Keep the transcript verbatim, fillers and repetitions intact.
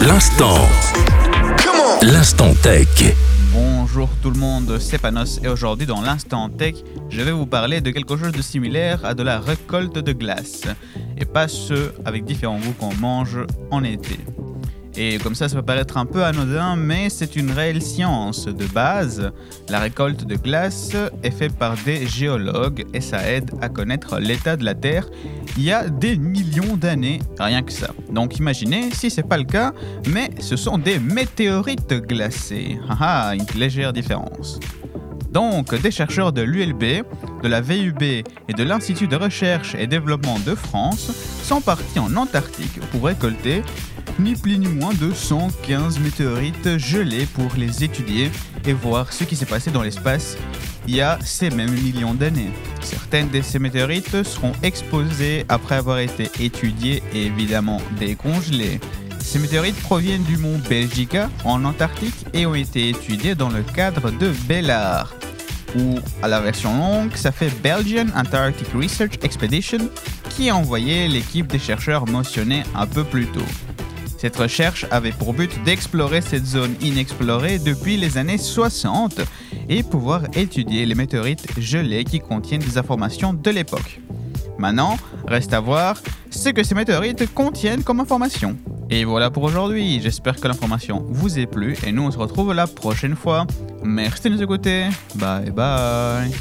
L'instant. L'instant tech. Bonjour tout le monde, c'est Panos et aujourd'hui dans l'instant tech, je vais vous parler de quelque chose de similaire à de la récolte de glace et pas ce avec différents goûts qu'on mange en été. Et comme ça, ça peut paraître un peu anodin, mais c'est une réelle science de base. La récolte de glace est faite par des géologues et ça aide à connaître l'état de la Terre il y a des millions d'années, rien que ça. Donc imaginez si c'est pas le cas, mais ce sont des météorites glacées. Haha, une légère différence. Donc, des chercheurs de l'U L B, de la V U B et de l'Institut de recherche et développement de France sont partis en Antarctique pour récolter ni plus ni moins de cent quinze météorites gelées pour les étudier et voir ce qui s'est passé dans l'espace il y a ces mêmes millions d'années. Certaines de ces météorites seront exposées après avoir été étudiées et évidemment décongelées. Ces météorites proviennent du mont Belgica en Antarctique et ont été étudiées dans le cadre de BELAR, ou à la version longue, ça fait Belgian Antarctic Research Expedition, qui a envoyé l'équipe des chercheurs mentionnés un peu plus tôt. Cette recherche avait pour but d'explorer cette zone inexplorée depuis les années soixante et pouvoir étudier les météorites gelées qui contiennent des informations de l'époque. Maintenant, reste à voir ce que ces météorites contiennent comme information. Et voilà pour aujourd'hui, j'espère que l'information vous a plu et nous on se retrouve la prochaine fois. Merci de nous écouter, bye bye.